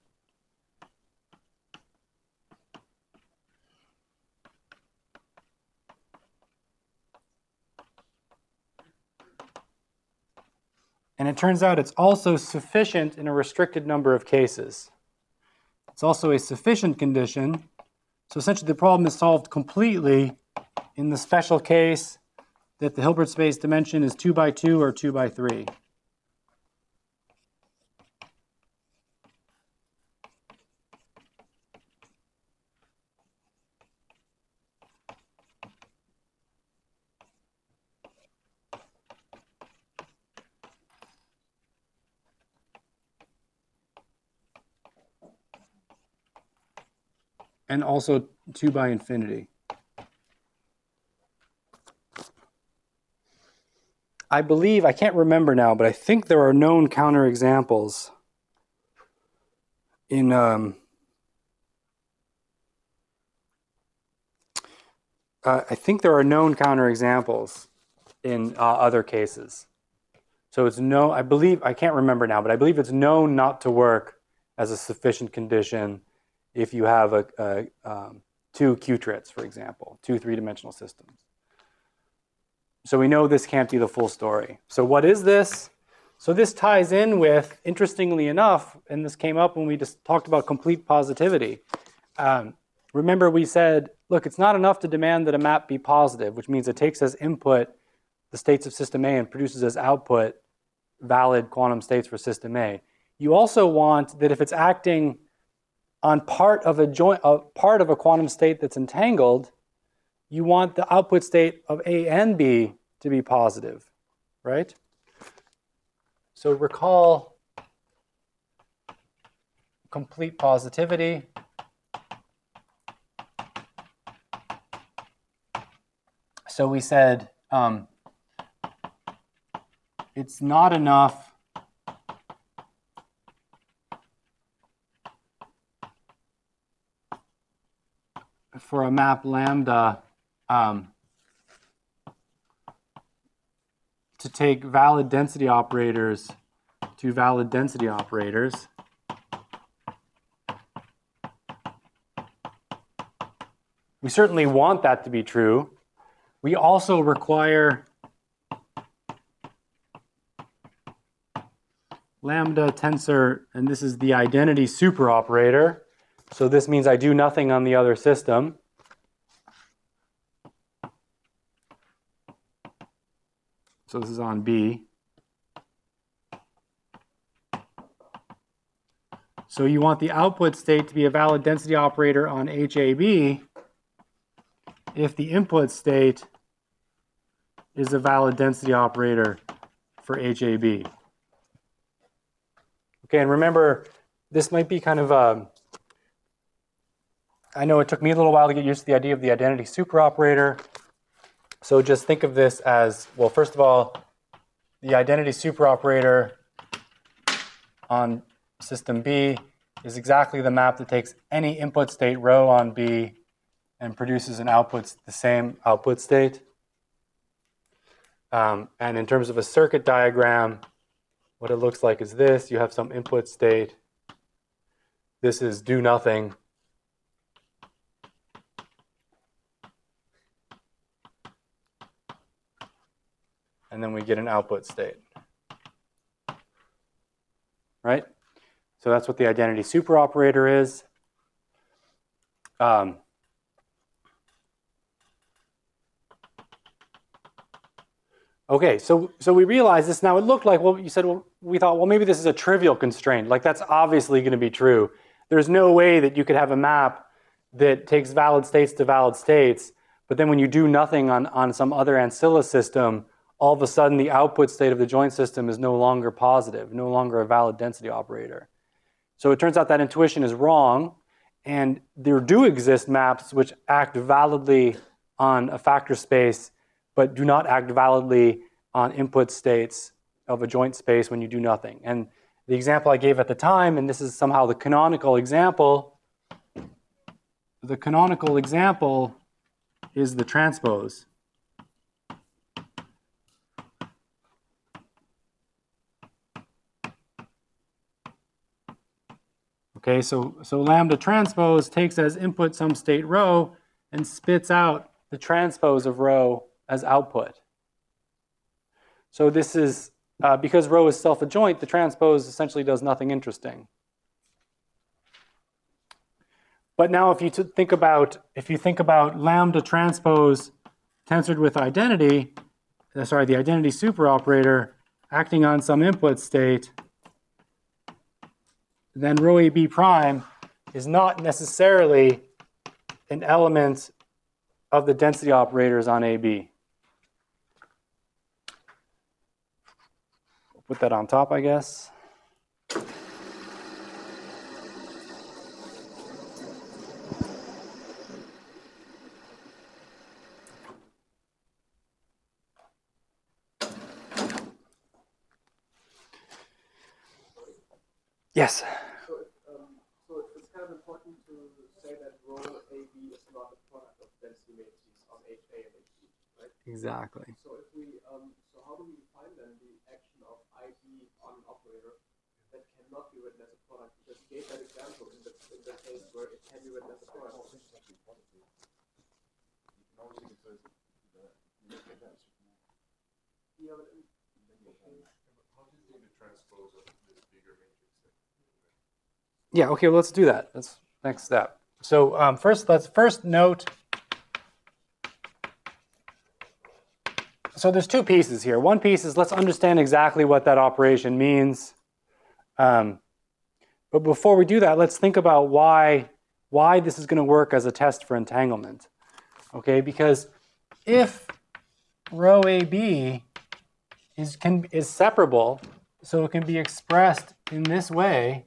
And it turns out it's also sufficient in a restricted number of cases. It's also a sufficient condition. So essentially the problem is solved completely in the special case that the Hilbert space dimension is two by two or two by three. And also two by infinity. I believe, I can't remember now, but I think there are known counterexamples in um, uh, I think there are known counterexamples in uh, other cases. So it's no, I believe, I can't remember now, but I believe it's known not to work as a sufficient condition if you have a, a um, two Q-trits, for example, two three-dimensional systems. So we know this can't be the full story. So what is this? So this ties in with, interestingly enough, and this came up when we just talked about complete positivity. Um, remember we said, look, it's not enough to demand that a map be positive, which means it takes as input the states of system A and produces as output valid quantum states for system A. You also want that if it's acting on part of a joint, uh, part of a quantum state that's entangled, you want the output state of A and B to be positive, right? So recall complete positivity. So we said um, it's not enough for a map lambda um, to take valid density operators to valid density operators, we certainly want that to be true. We also require lambda tensor, and this is the identity superoperator. So this means I do nothing on the other system. So this is on B. So you want the output state to be a valid density operator on H A B if the input state is a valid density operator for H A B. Okay, and remember, this might be kind of a, I know it took me a little while to get used to the idea of the identity superoperator. So just think of this as, well, first of all, the identity superoperator on system B is exactly the map that takes any input state rho on B and produces an output, the same output state. Um, and in terms of a circuit diagram, what it looks like is this. You have some input state. This is do nothing. And then we get an output state. Right? So that's what the identity superoperator is. Um, okay, so so we realize this now. It looked like, well, you said, well, we thought, well, maybe this is a trivial constraint. Like, that's obviously going to be true. There's no way that you could have a map that takes valid states to valid states, but then when you do nothing on, on some other ancilla system, all of a sudden the output state of the joint system is no longer positive, no longer a valid density operator. So it turns out that intuition is wrong, and there do exist maps which act validly on a factor space, but do not act validly on input states of a joint space when you do nothing. And the example I gave at the time, and this is somehow the canonical example, the canonical example is the transpose. Okay, so, so lambda transpose takes as input some state rho and spits out the transpose of rho as output. So this is, uh, because rho is self-adjoint, the transpose essentially does nothing interesting. But now if you think about, if you think about lambda transpose tensored with identity, uh, sorry, the identity superoperator acting on some input state, then rho A B prime is not necessarily an element of the density operators on A B. Put that on top, I guess. Yes. So, it, um, so it's kind of important to say that rho A B is not a product of density matrices on H A and H B, right? Exactly. So if we, um, so how do we define then the action of I B on an operator that cannot be written as a product? Because you gave that example in the in the case where it can be written as a product. Yeah, but in, how do you think the transpose of this bigger matrix? Yeah, okay, well, let's do that. That's next step. So um, first, let's first note, so there's two pieces here. One piece is let's understand exactly what that operation means. Um, but before we do that, let's think about why, why this is going to work as a test for entanglement. Okay, because if rho A B is, can, is separable, so it can be expressed in this way,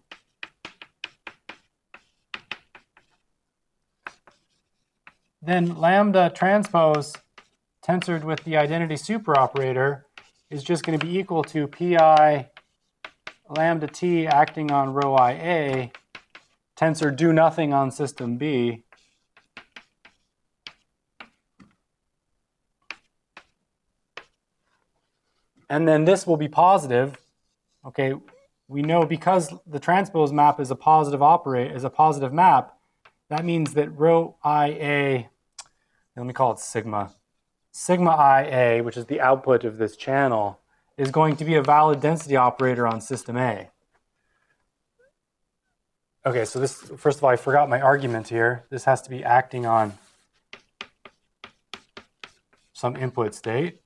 then lambda transpose tensored with the identity superoperator is just going to be equal to pi lambda t acting on rho I A tensor do nothing on system B and then this will be positive. Okay, we know because the transpose map is a positive operate is a positive map, that means that rho I A, let me call it sigma, sigma I A, which is the output of this channel, is going to be a valid density operator on system A. Okay, so this, first of all, I forgot my argument here. This has to be acting on some input state.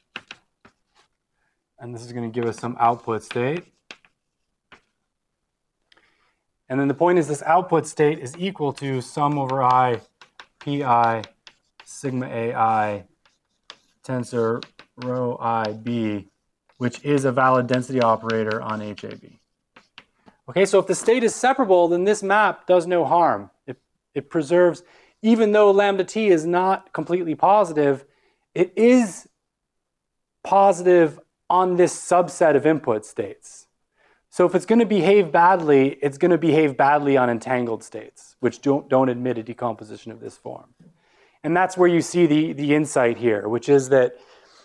And this is going to give us some output state. And then the point is this output state is equal to sum over I pi sigma ai tensor rho I b, which is a valid density operator on H A B. Okay, so if the state is separable, then this map does no harm. It, it preserves, even though lambda t is not completely positive, it is positive on this subset of input states. So if it's going to behave badly, it's going to behave badly on entangled states, which don't, don't admit a decomposition of this form. And that's where you see the, the insight here, which is that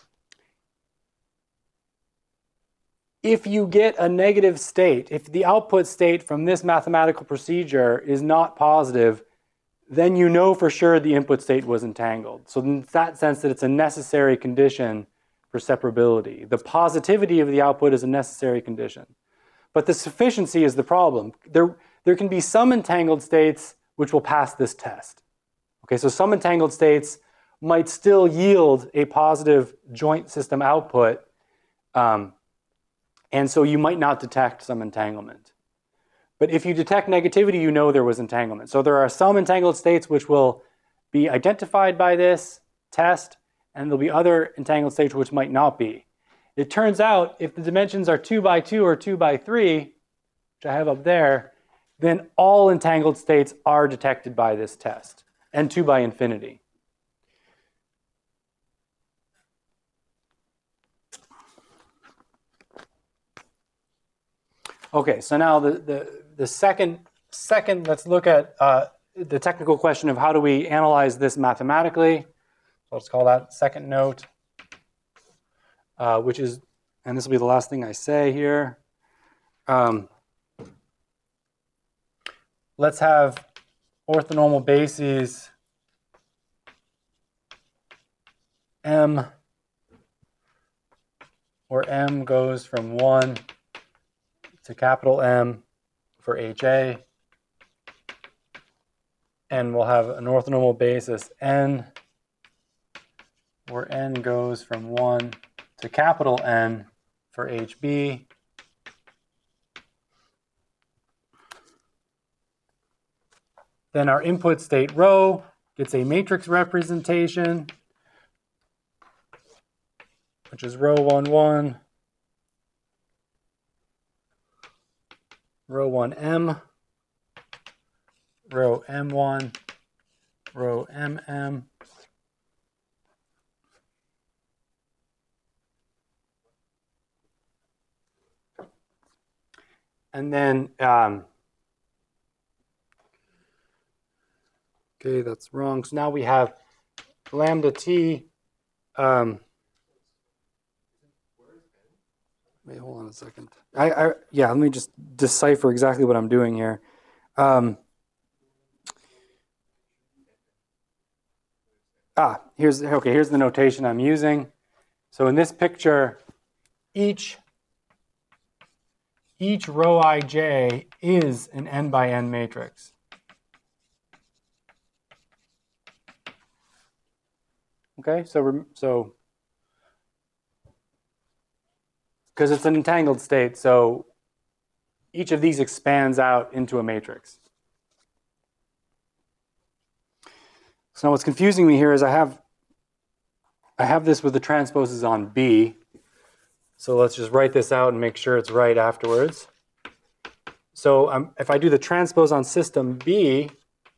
if you get a negative state, if the output state from this mathematical procedure is not positive, then you know for sure the input state was entangled. So in that sense that it's a necessary condition for separability. The positivity of the output is a necessary condition. But the sufficiency is the problem. There, there can be some entangled states which will pass this test. Okay, so some entangled states might still yield a positive joint system output, um, and so you might not detect some entanglement. But if you detect negativity, you know there was entanglement. So there are some entangled states which will be identified by this test, and there'll be other entangled states which might not be. It turns out if the dimensions are two by two or two by three, which I have up there, then all entangled states are detected by this test, and two by infinity. Okay, so now the, the, the second, second, let's look at uh, the technical question of how do we analyze this mathematically. So let's call that second note, uh, which is, and this will be the last thing I say here. Um, let's have orthonormal bases M, where M goes from one to capital M for H A, and we'll have an orthonormal basis N, where N goes from one to capital N for H B. Then our input state rho gets a matrix representation, which is rho one one, rho one M, rho M one, rho M M. And then, um, okay, that's wrong. So now we have lambda t. Um, wait, hold on a second. I, I yeah, let me just decipher exactly what I'm doing here. Um, ah, here's okay. Here's the notation I'm using. So in this picture, each each rho ij is an n by n matrix. Okay, so so because it's an entangled state, so each of these expands out into a matrix. So now what's confusing me here is I have I have this with the transposes on B. So let's just write this out and make sure it's right afterwards. So um, if I do the transpose on system B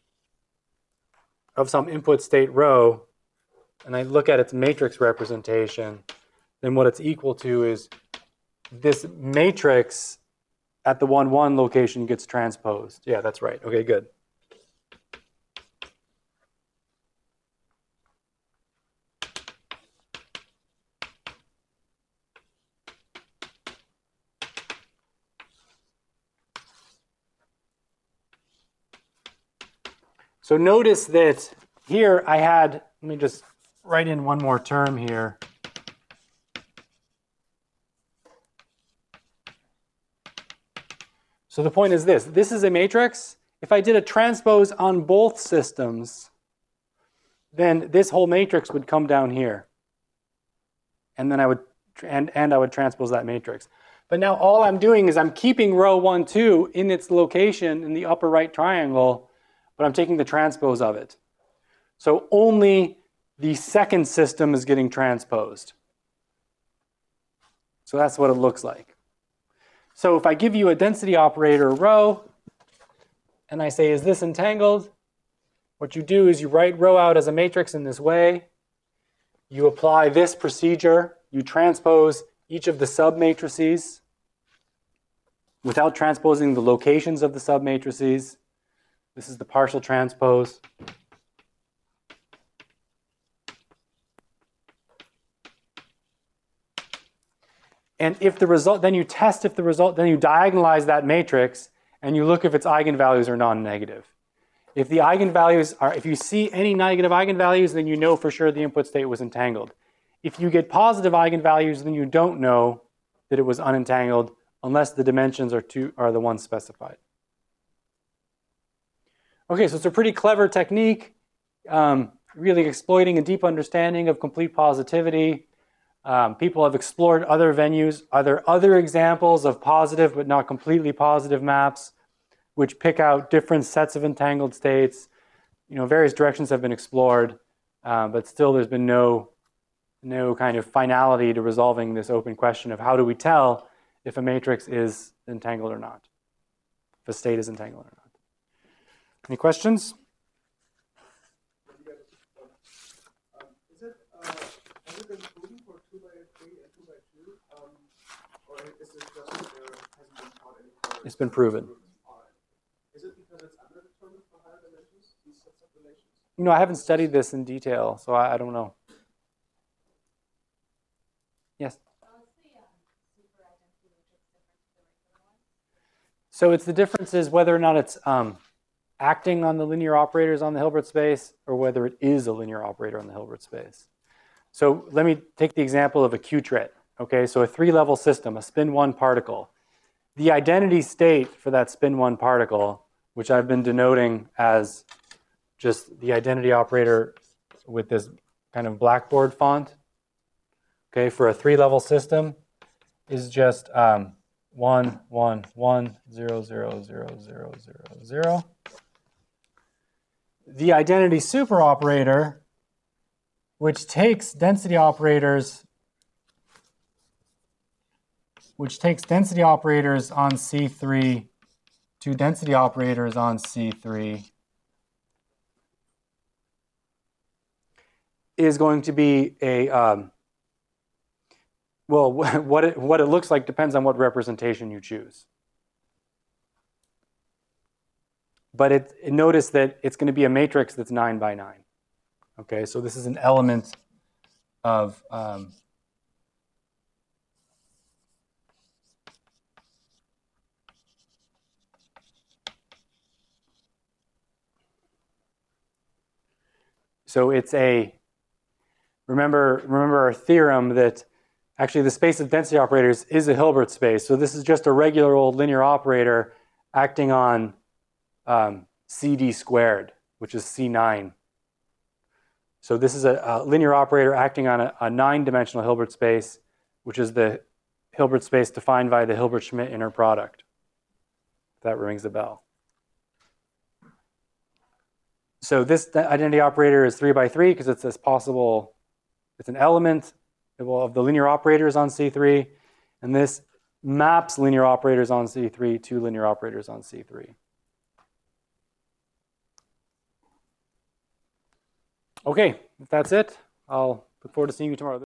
of some input state rho, and I look at its matrix representation, then what it's equal to is this matrix at the one one location gets transposed. Yeah, that's right. Okay, good. So notice that here I had, let me just write in one more term here. So the point is this. This is a matrix. If I did a transpose on both systems, then this whole matrix would come down here. And then I would, and, and I would transpose that matrix. But now all I'm doing is I'm keeping row one, two in its location in the upper right triangle, but I'm taking the transpose of it. So only the second system is getting transposed. So that's what it looks like. So if I give you a density operator rho, and I say, is this entangled? What you do is you write rho out as a matrix in this way. You apply this procedure. You transpose each of the submatrices without transposing the locations of the submatrices. This is the partial transpose. And if the result, then you test if the result, then you diagonalize that matrix and you look if its eigenvalues are non-negative. If the eigenvalues are, if you see any negative eigenvalues, then you know for sure the input state was entangled. If you get positive eigenvalues, then you don't know that it was unentangled unless the dimensions are two are the ones specified. Okay, so it's a pretty clever technique, um, really exploiting a deep understanding of complete positivity. Um, people have explored other venues. Are there other examples of positive but not completely positive maps which pick out different sets of entangled states? You know, various directions have been explored, uh, but still there's been no, no kind of finality to resolving this open question of how do we tell if a matrix is entangled or not, if a state is entangled or not. Any questions? Um, is it, uh, has it been proven for two by three and two by two? Um, or is it just there hasn't been found any color? It's been proven. Is it because it's underdetermined for higher dimensions, these sets of relations? You know, I haven't studied this in detail, so I, I don't know. Yes? So it's the difference is whether or not it's um, acting on the linear operators on the Hilbert space or whether it is a linear operator on the Hilbert space. So let me take the example of a Q-trit. Okay, so a three-level system, a spin one particle. The identity state for that spin one particle, which I've been denoting as just the identity operator with this kind of blackboard font, okay, for a three-level system, is just um, one, one, one, zero, zero, zero, zero, zero, zero. The identity superoperator, which takes density operators, which takes density operators on C three to density operators on C three, is going to be a, um, well, what it, what it looks like depends on what representation you choose. But it, it, notice that it's going to be a matrix that's nine by nine. Okay, so this is an element of um, so it's a, remember, remember our theorem that actually the space of density operators is a Hilbert space. So this is just a regular old linear operator acting on um, C D squared, which is C nine. So this is a, a linear operator acting on a, a nine-dimensional Hilbert space, which is the Hilbert space defined by the Hilbert-Schmidt inner product. If that rings a bell. So this identity operator is three by three because it's this possible, it's an element of the linear operators on C three, and this maps linear operators on C three to linear operators on C three. Okay, if that's it, I'll look forward to seeing you tomorrow.